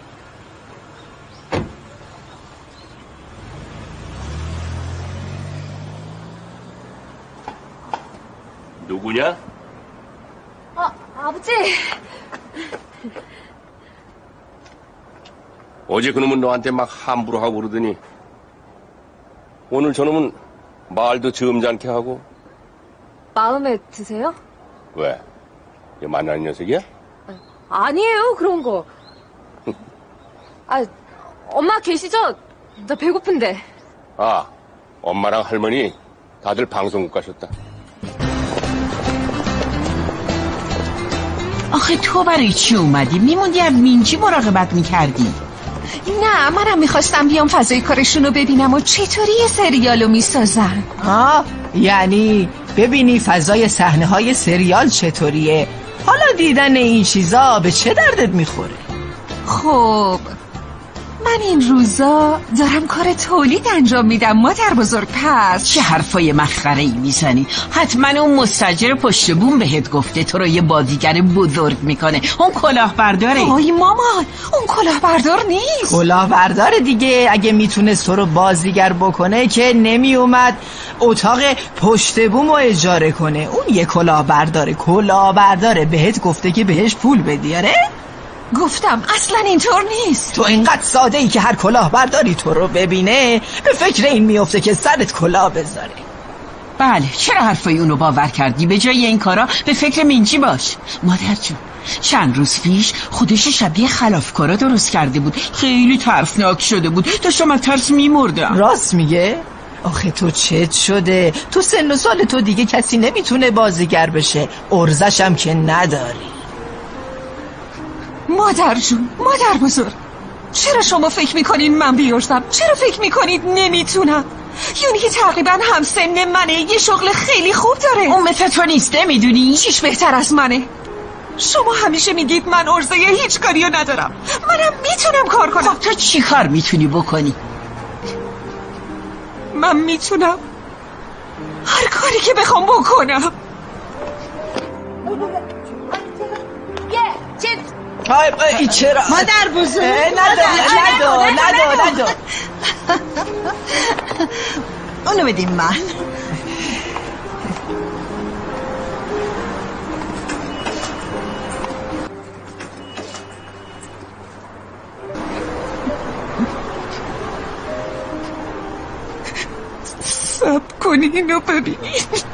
누구냐? 아, 아버지. 어제 그놈은 너한테 막 함부로 하고 그러더니 오늘 저놈은 말도 점잖게 하고. 마음에 드세요? 왜? 얘 만나는 녀석이야? 아니에요 그런 거. 아, 엄마 계시죠? 나 배고픈데. 아, 엄마랑 할머니 다들 방송국 가셨다. آخه تو برای چی اومدی؟ میموندی از مینجی مراقبت میکردی؟ نه منم میخواستم بیام فضای کارشونو ببینم و چطوری یه سریالو میسازن. آه یعنی ببینی فضای صحنه های سریال چطوریه. حالا دیدن این چیزا به چه دردت میخوره؟ خب من این روزا دارم کار تولید انجام میدم مادر بزرگ. پس چه حرفای مسخره ای میزنی؟ حتما اون مستاجر پشت بوم بهت گفته تو رو یه بازیگر بزرگ میکنه. اون کلاهبرداره. وای مامان اون کلاهبردار نیست. کلاهبردار دیگه. اگه میتونست تو رو بازیگر بکنه که نمیومد اتاق پشت بوم رو اجاره کنه. اون یه کلاهبرداره. کلاهبرداره بهت گفته که بهش پول بدی. آره؟ گفتم اصلا اینطور نیست. تو اینقدر ساده ای که هر کلاهبرداری تو رو ببینه به فکر این میفته که سرت کلاه بذاره. بله چرا حرفای اونو باور کردی؟ به جای این کارا به فکر مینجی باش. مادر جون چند روز پیش خودش شبیه خلافکارا درست کرده بود، خیلی ترسناک شده بود، داشتم از ترس میمردم. راست میگه؟ آخه تو چت شده؟ تو سن و سال تو دیگه کسی نمیتونه بازیگر بشه، ارزش هم که نداری. مادر جون مادر بزرگ چرا شما فکر میکنین من بیارزم؟ چرا فکر میکنید نمیتونم؟ یونی که تقریبا هم سن منه، یه شغل خیلی خوب داره. اون مثل تو نیست نمیدونی؟ چیش بهتر از منه؟ شما همیشه میگید من ارزه هیچ کاریو ندارم، منم میتونم کار کنم. خب تو چی کار میتونی بکنی؟ من میتونم هر کاری که بخوام بکنم. یه چیز ای چرا مادر بزرگ ندو ندو ندو ندو اونو بدیم من. سب کنین اینو ببینین.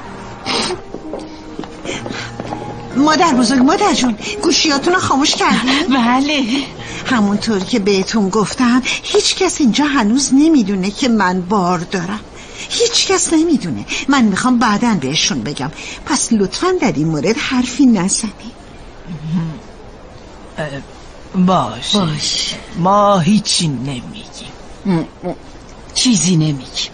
مادر بزرگ، مادر جون، گوشیاتون رو خاموش کردین؟ بله. همونطور که بهتون گفتم هیچ کس اینجا هنوز نمیدونه که من بار دارم. هیچ کس نمیدونه. من میخوام بعداً بهشون بگم، پس لطفاً در این مورد حرفی نزنی. باش باش ما هیچی نمیگیم. چیزی نمیگیم.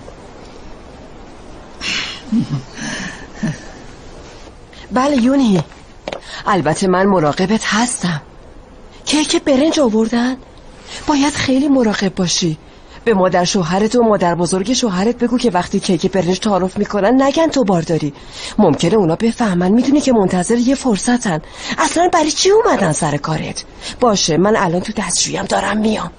بله یونی، البته من مراقبت هستم. کیک برنج آوردن؟ باید خیلی مراقب باشی. به مادر شوهرت و مادر بزرگ شوهرت بگو که وقتی کیک برنج تعارف میکنن نگن تو بارداری. ممکنه اونا بفهمن، میدونی که منتظر یه فرصتن. اصلا برای چی اومدن سر کارت؟ باشه من الان تو دستشوییم دارم میام.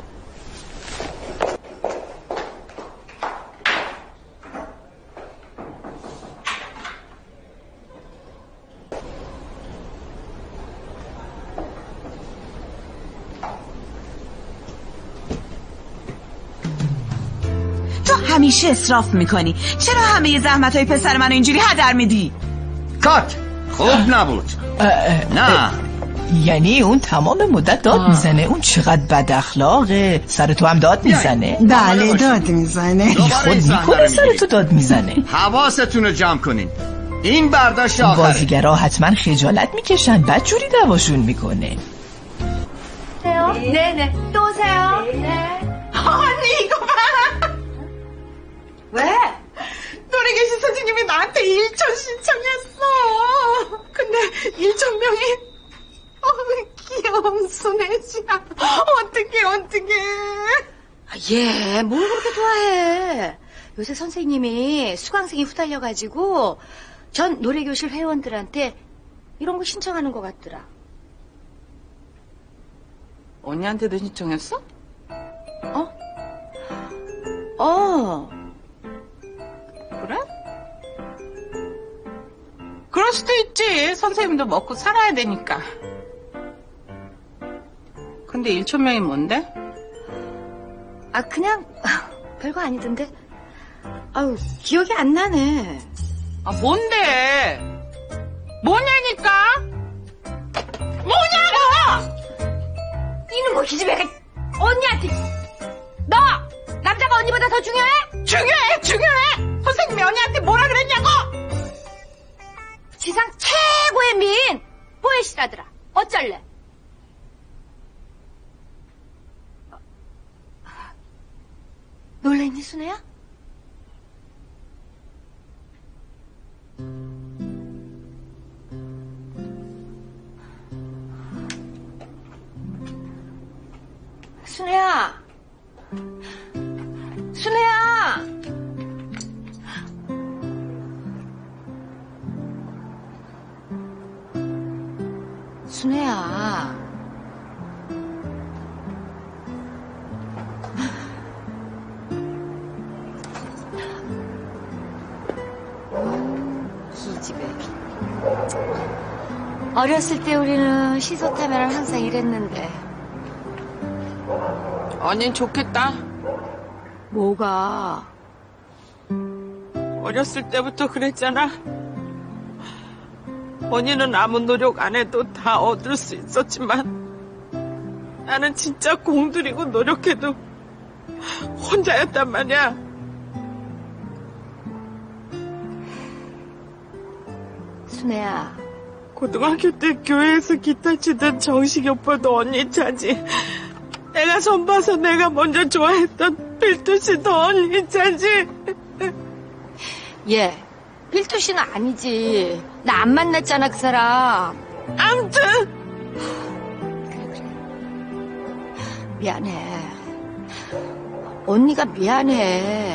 همیشه اسراف میکنی. چرا همه زحمت های پسر منو اینجوری هدر میدی؟ کات خوب نبود. نه یعنی اون تمام مدت داد میزنه؟ اون چقدر بد اخلاقه. سر تو هم داد میزنه؟ بله داد میزنه. ای خود میکنه سر تو داد میزنه. حواستون رو جمع کنین، این برداشت آخره. بازیگرها حتما خجالت میکشن، بعد جوری دواشون میکنه. نه نه 또 오세요. 네. 아니 이거 봐. 왜? 노래 계신 선생님이 나한테 일천 신청했어. 근데 일천 명이 어, 귀여운 순애씨야. 어떡해 어떡해. 얘 뭘 그렇게 좋아해. 요새 선생님이 수강생이 후달려가지고 전 노래교실 회원들한테 이런 거 신청하는 것 같더라. 언니한테도 신청했어? 어? 어. 그래? 그럴 수도 있지. 선생님도 먹고 살아야 되니까. 근데 일천 명이 뭔데? 아 그냥 별거 아니던데. 아유 기억이 안 나네. 아 뭔데? 뭐냐니까? 뭐냐고! 이놈의 기집애가 언니한테. 너 남자가 언니보다 더 중요해? 중요해 중요해. 선생님이 언니한테 뭐라 그랬냐고. 지상 최고의 미인 포에시라더라. 어쩔래? 놀랬니 순애야? 순애야, 순애야. 순애야. 기집애. 어렸을 때 우리는 시소 타면 항상 이랬는데. 언니는 좋겠다. 뭐가? 어렸을 때부터 그랬잖아. 언니는 아무 노력 안 해도 다 얻을 수 있었지만 나는 진짜 공들이고 노력해도 혼자였단 말이야. 순애야. 고등학교 때 교회에서 기타 치던 정식이 오빠도 언니 차지. 내가 선 봐서 내가 먼저 좋아했던 필두씨도 언니 차지. 얘, 필두씨는 아니지. 나 안 만났잖아 그 사람. 아무튼 그래 그래. 미안해. 언니가 미안해.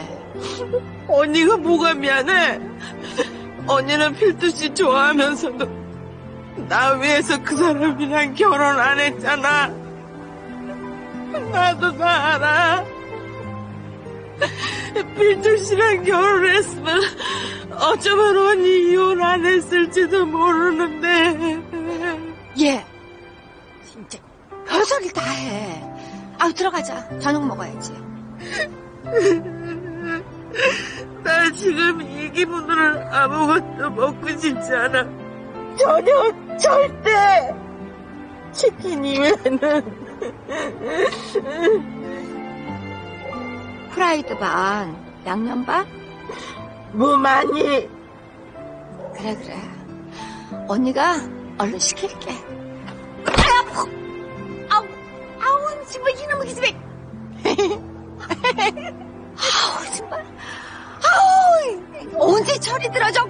언니가 뭐가 미안해. 언니는 필두씨 좋아하면서도 나 위해서 그 사람이랑 결혼 안 했잖아. 나도 다 알아. 필철 씨랑 결혼했으면 어쩌면 언니 이혼 안 했을지도 모르는데. 얘 진짜 별소리를 다 해. 아우 들어가자. 저녁 먹어야지. 나 지금 이 기분으로 아무것도 먹고 싶지 않아. 전혀 절대. 치킨 이외에는. 프라이드 반, 양념 반? 뭐 많이? 그래 그래. 언니가 얼른 시킬게. 아우, 아우, 아우 정말 이놈의 기집애. 아우 정말. 아우 언제 철이 들어 저거?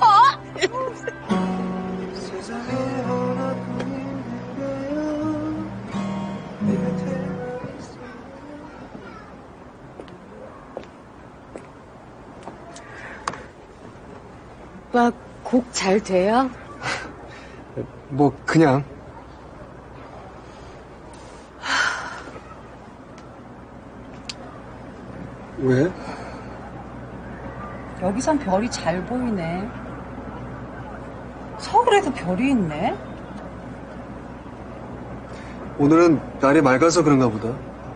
오빠 곡 잘 돼요? 뭐 그냥. 왜? 여기선 별이 잘 보이네. 서울에도 별이 있네. 오늘은 날이 맑아서 그런가 보다.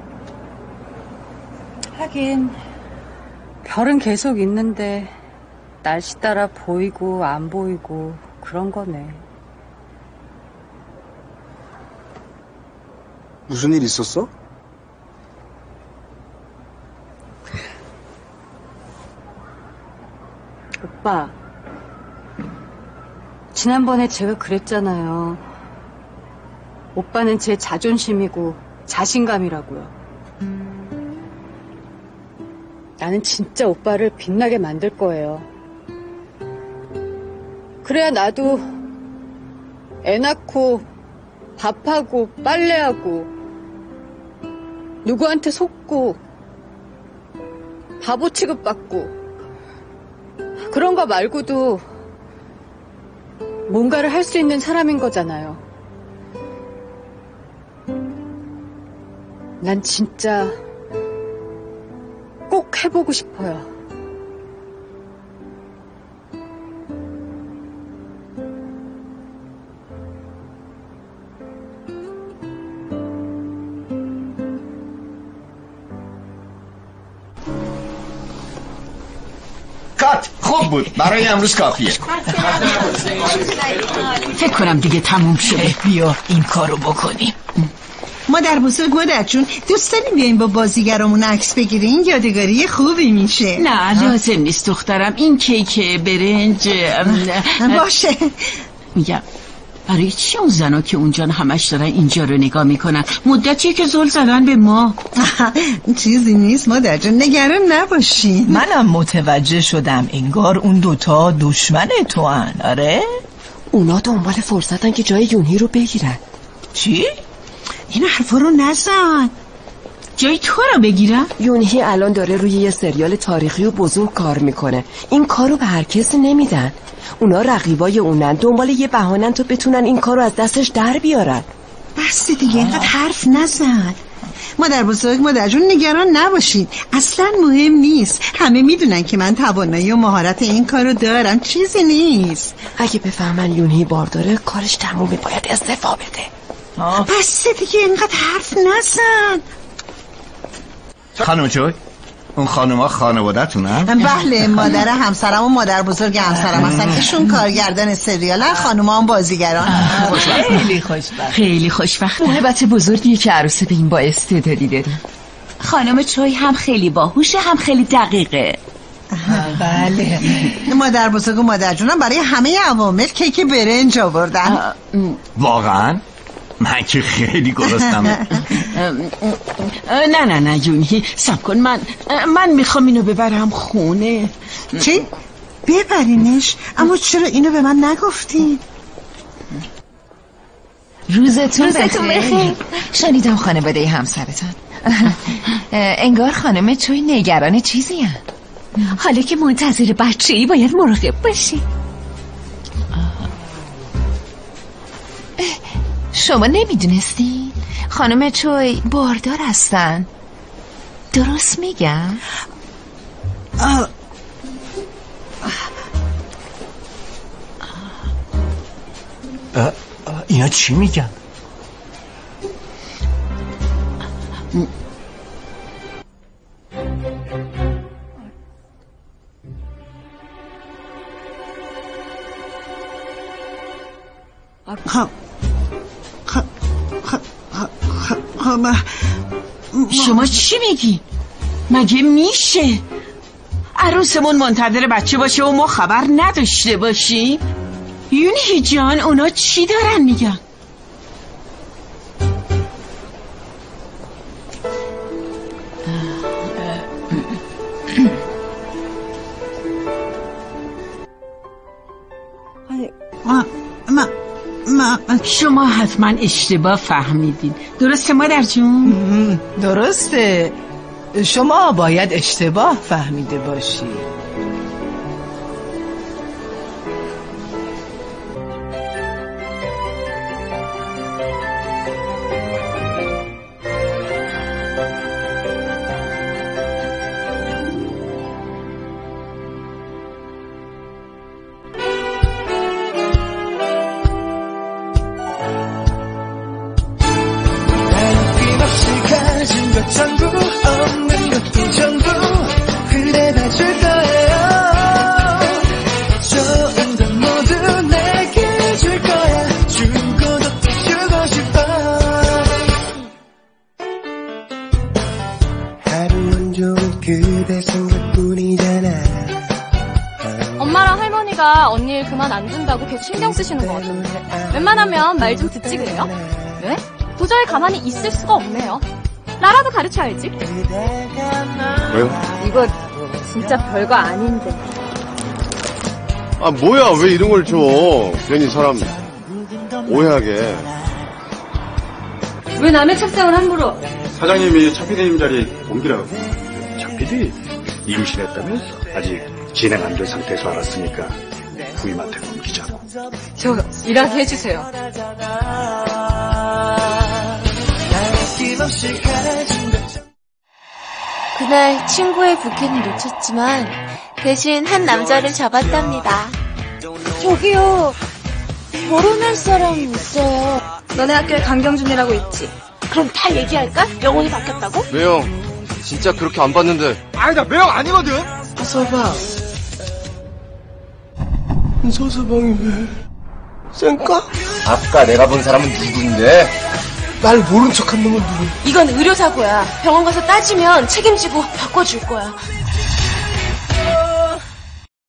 하긴 별은 계속 있는데 날씨 따라 보이고 안 보이고 그런 거네. 무슨 일 있었어? 오빠, 지난번에 제가 그랬잖아요. 오빠는 제 자존심이고 자신감이라고요. 나는 진짜 오빠를 빛나게 만들 거예요. 그래야 나도 애 낳고 밥하고 빨래하고 누구한테 속고 바보 취급받고 그런 거 말고도 뭔가를 할 수 있는 사람인 거잖아요. 난 진짜 꼭 해보고 싶어요. کات خوب بود برای امروز کافیه. فکر کنم دیگه تموم شده. بیا این کارو بکنیم. مادر بزرگ مادر جون دوست داریم بیاییم با بازیگرامون عکس بگیریم. یادگاری خوبی میشه. نه لازم نیست دخترم. این کیک برنج باشه. میگم برای چی اون زنا که اونجا همش دارن اینجا رو نگاه میکنن؟ مدتیه که زل زدن به ما. چیزی نیست مادر جون نگران نباشین. منم متوجه شدم انگار اون دوتا دشمن تو هن. آره؟ اونا دنبال فرصتن که جای یونهی رو بگیرن. چی؟ این حرفا رو نزن. جای تو رو بگیرن؟ یونهی الان داره روی یه سریال تاریخی و بزرگ کار میکنه. این کارو به هر کسی نمیدن. اونا رقیبای اونن، دنبال یه بهانن تا بتونن این کارو از دستش در بیارن. بس دیگه اینقدر حرف نزن. مادر بزرگ مادر جون نگران نباشید. اصلا مهم نیست. همه میدونن که من توانایی و مهارت این کارو دارم. چیزی نیست. اگه بفهمن یونهی بارداره کارش تمومه. باید استعفا بده. بس دیگه اینقدر حرف نزن. خانم جوی اون خانوما خانواده‌تونن؟ بله مادر همسرم و مادر بزرگ همسرم هستن. ایشون کارگردان سریالن، خانوما هم بازیگران. خیلی خوشبخت. خیلی خوشبخت. محبت بزرگیه که عروسه به این با استعدادی داریم. خانم چوی هم خیلی باهوشه هم خیلی دقیقه. بله مادر بزرگ و مادر جونم برای همه عوامل کیک برنج آوردن. واقعا؟ من که خیلی گرسنمه. نه نه نه یونهی صبر کن. من من میخوام اینو ببرم خونه. چی؟ ببرینش؟ اما چرا اینو به من نگفتی؟ روزتون بخیر. شنیدم خانواده همسرتان. انگار خانم چوی نگران چیزی هم. حالا که منتظر بچه‌ای باید مراقب باشی. شما نمیدونستین؟ خانم چوی باردار هستن. درست میگم؟ آه. آه. آه. اینا چی میگن؟ شما چی میگی؟ مگه میشه عروسمون منتظر بچه باشه و ما خبر نداشته باشیم؟ یونی جان اونا چی دارن میگن؟ ما ما شما حتما اشتباه فهمیدین. درسته مادر جون؟ درسته. شما باید اشتباه فهمیده باشید. 엄마랑 할머니가 언니 일 그만 안 준다고 계속 신경 쓰시는 것 같은데 웬만하면 말 좀 듣지 그래요? 왜? 도저히 가만히 있을 수가 없네요. 나라도 가르쳐야지. 왜요? 이거 진짜 별거 아닌데. 아 뭐야 왜 이런 걸 줘. 괜히 사람 오해하게. 왜 남의 책상을 함부로. 사장님이 차 피디님 자리 옮기라고. 차 피디 임신했다면서 아직 진행 안 된 상태에서 알았으니까 부임한테 옮기자고. 저 일하게 해주세요. 그날 친구의 부케는 놓쳤지만 대신 한 남자를 잡았답니다. 저기요, 결혼할 사람 있어요. 너네 학교에 강경준이라고 있지? 그럼 다 얘기할까? 영혼이 바뀌었다고? 매형 진짜 그렇게 안 봤는데. 아니 나 매형 아니거든. 서방 서서방이 왜 쌩까? 아까 내가 본 사람은 누군데? 날 모른 척한 놈은 누구? 이건 의료사고야. 병원 가서 따지면 책임지고 바꿔줄 거야.